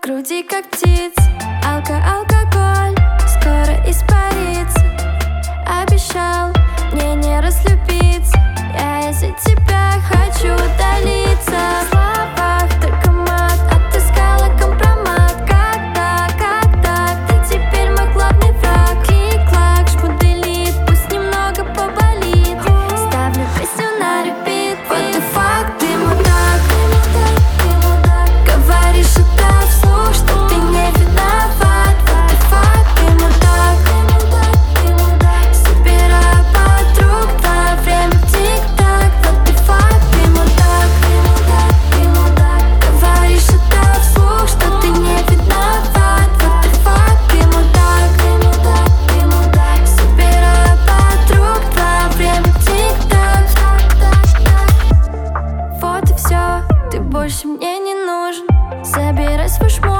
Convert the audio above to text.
груди, как птиц. Алкоголь скоро испарится. Обещал мне не разлюбиться. Я из-за тебя хочу удалиться. В словах только мат, отыскала компромат. Как так, ты теперь мой главный враг. Клик-клак, жму делит, пусть немного поболит. Ставлю песню на репит. What the fuck, ты мудак, говоришь это вслух, что ты не виноват. What the fuck, ты мудак, собираю подруг, твое время тик-так. What the fuck, ты мудак, говоришь это вслух, что ты не виноват. What the fuck, ты мудак, собираю подруг, твое время тик-так. Вот и все, ты больше мне не нужен. Забирай свой шмот.